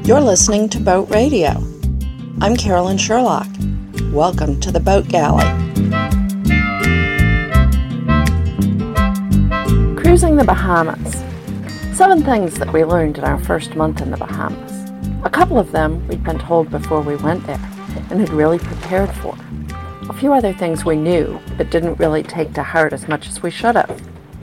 You're listening to Boat Radio. I'm Carolyn Sherlock. Welcome to the Boat Galley. Cruising the Bahamas. 7 things that we learned in our first month in the Bahamas. A couple of them we'd been told before we went there and had really prepared for. A few other things we knew but didn't really take to heart as much as we should have.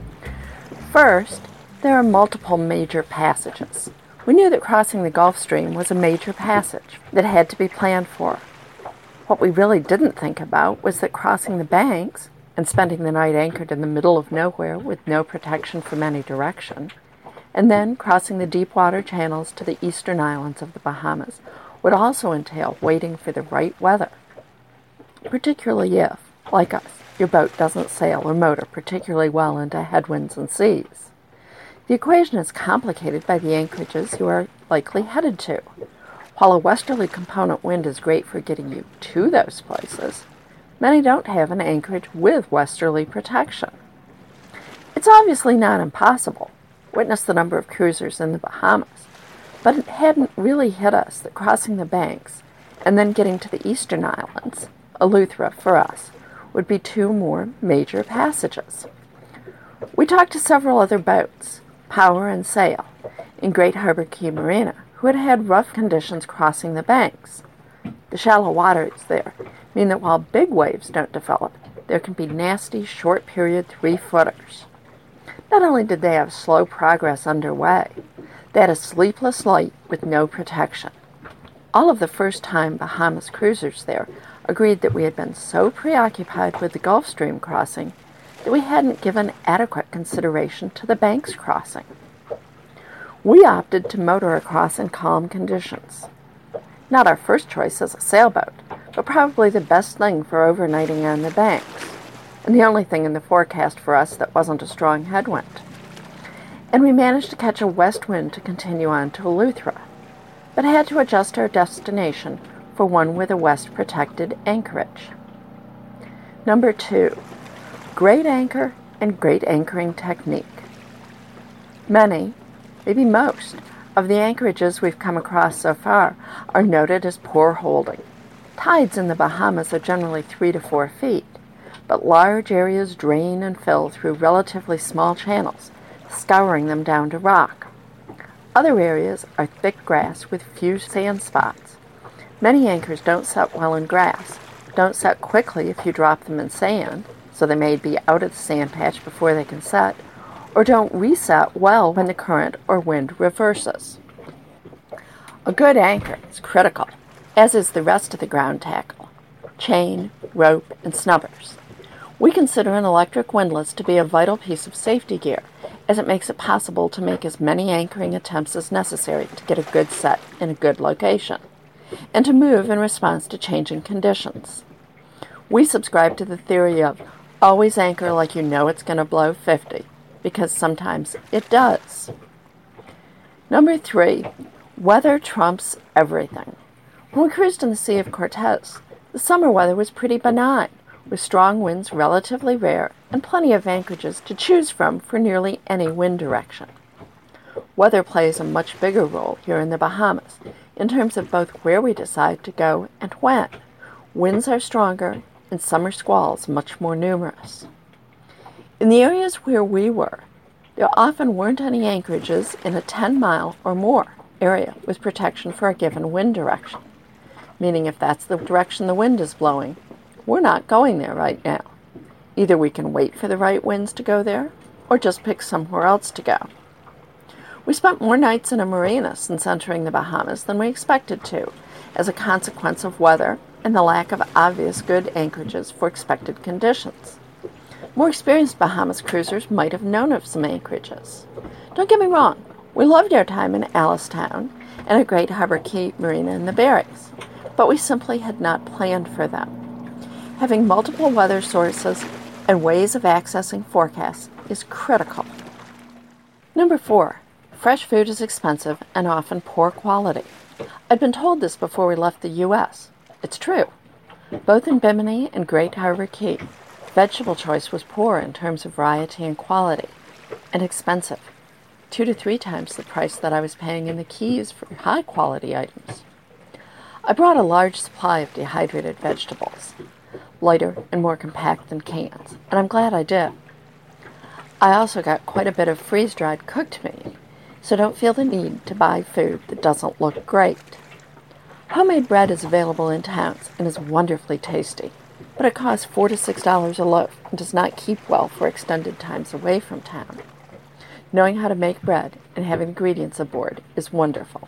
First, there are multiple major passages. We knew that crossing the Gulf Stream was a major passage that had to be planned for. What we really didn't think about was that crossing the banks and spending the night anchored in the middle of nowhere with no protection from any direction, and then crossing the deep water channels to the eastern islands of the Bahamas would also entail waiting for the right weather, particularly if, like us, your boat doesn't sail or motor particularly well into headwinds and seas. The equation is complicated by the anchorages you are likely headed to. While a westerly component wind is great for getting you to those places, many don't have an anchorage with westerly protection. It's obviously not impossible. Witness the number of cruisers in the Bahamas, but it hadn't really hit us that crossing the banks and then getting to the eastern islands, Eleuthera for us, would be 2 more major passages. We talked to several other boats, Power and Sail, in Great Harbor Key Marina, who had had rough conditions crossing the banks. The shallow waters there mean that while big waves don't develop, there can be nasty, short-period 3-footers. Not only did they have slow progress underway, they had a sleepless night with no protection. All of the first-time Bahamas cruisers there agreed that we had been so preoccupied with the Gulf Stream crossing that we hadn't given adequate consideration to the banks crossing. We opted to motor across in calm conditions. Not our first choice as a sailboat, but probably the best thing for overnighting on the banks, and the only thing in the forecast for us that wasn't a strong headwind. And we managed to catch a west wind to continue on to Eleuthera, but had to adjust our destination for one with a west-protected anchorage. Number 2. Great anchor and great anchoring technique. Many, maybe most, of the anchorages we've come across so far are noted as poor holding. Tides in the Bahamas are generally 3 to 4 feet, but large areas drain and fill through relatively small channels, scouring them down to rock. Other areas are thick grass with few sand spots. Many anchors don't set well in grass, don't set quickly if you drop them in sand, so they may be out of the sand patch before they can set, or don't reset well when the current or wind reverses. A good anchor is critical, as is the rest of the ground tackle, chain, rope, and snubbers. We consider an electric windlass to be a vital piece of safety gear, as it makes it possible to make as many anchoring attempts as necessary to get a good set in a good location, and to move in response to changing conditions. We subscribe to the theory of always anchor like you know it's going to blow 50, because sometimes it does. Number 3, weather trumps everything. When we cruised in the Sea of Cortez, the summer weather was pretty benign, with strong winds relatively rare and plenty of anchorages to choose from for nearly any wind direction. Weather plays a much bigger role here in the Bahamas, in terms of both where we decide to go and when. Winds are stronger, and summer squalls much more numerous. In the areas where we were, there often weren't any anchorages in a 10-mile or more area with protection for a given wind direction, meaning if that's the direction the wind is blowing, we're not going there right now. Either we can wait for the right winds to go there, or just pick somewhere else to go. We spent more nights in a marina since entering the Bahamas than we expected to, as a consequence of weather and the lack of obvious good anchorages for expected conditions. More experienced Bahamas cruisers might have known of some anchorages. Don't get me wrong, we loved our time in Alistown and at Great Harbor Key Marina in the Berries, but we simply had not planned for them. Having multiple weather sources and ways of accessing forecasts is critical. Number 4, fresh food is expensive and often poor quality. I'd been told this before we left the U.S. It's true. Both in Bimini and Great Harbor Key, vegetable choice was poor in terms of variety and quality, and expensive. 2 to 3 times the price that I was paying in the Keys for high-quality items. I brought a large supply of dehydrated vegetables, lighter and more compact than cans, and I'm glad I did. I also got quite a bit of freeze-dried cooked meat, so don't feel the need to buy food that doesn't look great. Homemade bread is available in towns and is wonderfully tasty, but it costs $4 to $6 a loaf and does not keep well for extended times away from town. Knowing how to make bread and having ingredients aboard is wonderful.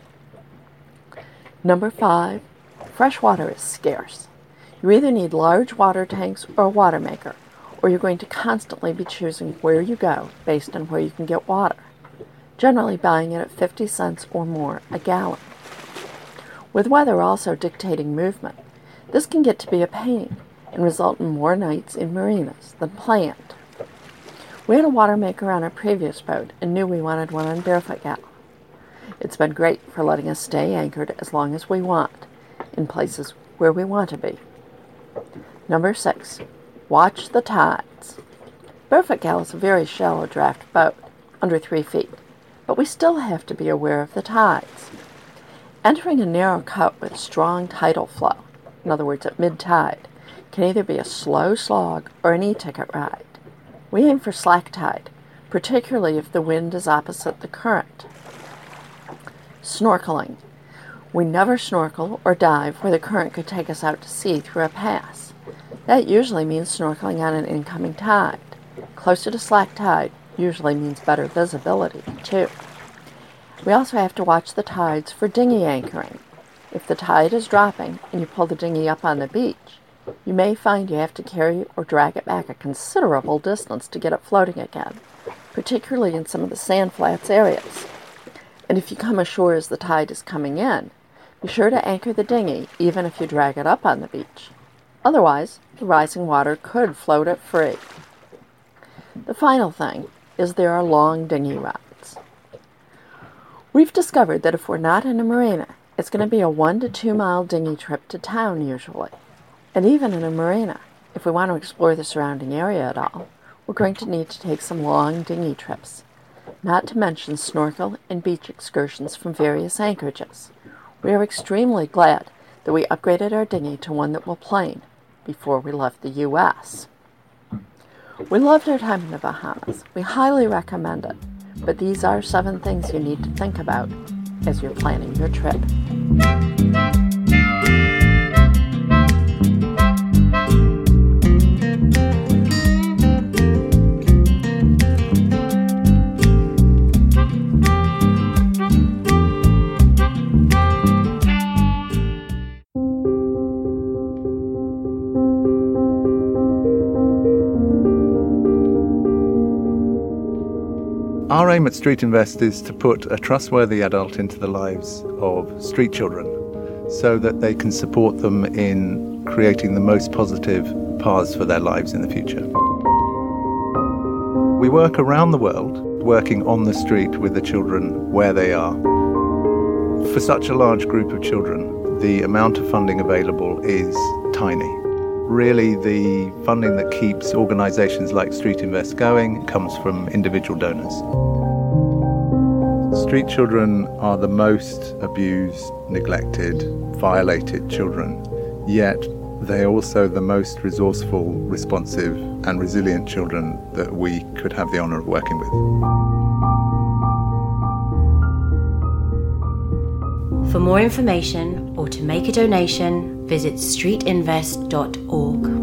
Number 5, fresh water is scarce. You either need large water tanks or a water maker, or you're going to constantly be choosing where you go based on where you can get water, generally buying it at 50 cents or more a gallon. With weather also dictating movement, this can get to be a pain and result in more nights in marinas than planned. We had a water maker on our previous boat and knew we wanted one on Barefoot Gal. It's been great for letting us stay anchored as long as we want, in places where we want to be. Number 6, watch the tides. Barefoot Gal is a very shallow draft boat, under 3 feet, but we still have to be aware of the tides. Entering a narrow cut with strong tidal flow, in other words at mid-tide, can either be a slow slog or an e-ticket ride. We aim for slack tide, particularly if the wind is opposite the current. Snorkeling. We never snorkel or dive where the current could take us out to sea through a pass. That usually means snorkeling on an incoming tide. Closer to slack tide usually means better visibility, too. We also have to watch the tides for dinghy anchoring. If the tide is dropping and you pull the dinghy up on the beach, you may find you have to carry or drag it back a considerable distance to get it floating again, particularly in some of the sand flats areas. And if you come ashore as the tide is coming in, be sure to anchor the dinghy even if you drag it up on the beach. Otherwise, the rising water could float it free. The final thing is there are long dinghy rides. We've discovered that if we're not in a marina, it's going to be a 1 to 2 mile dinghy trip to town usually. And even in a marina, if we want to explore the surrounding area at all, we're going to need to take some long dinghy trips, not to mention snorkel and beach excursions from various anchorages. We are extremely glad that we upgraded our dinghy to one that will plane before we left the U.S. We loved our time in the Bahamas. We highly recommend it, but these are 7 things you need to think about as you're planning your trip. Our aim at Street Invest is to put a trustworthy adult into the lives of street children so that they can support them in creating the most positive paths for their lives in the future. We work around the world, working on the street with the children where they are. For such a large group of children, the amount of funding available is tiny. Really, the funding that keeps organisations like Street Invest going comes from individual donors. Street children are the most abused, neglected, violated children, yet they are also the most resourceful, responsive and resilient children that we could have the honour of working with. For more information or to make a donation, visit streetinvest.org.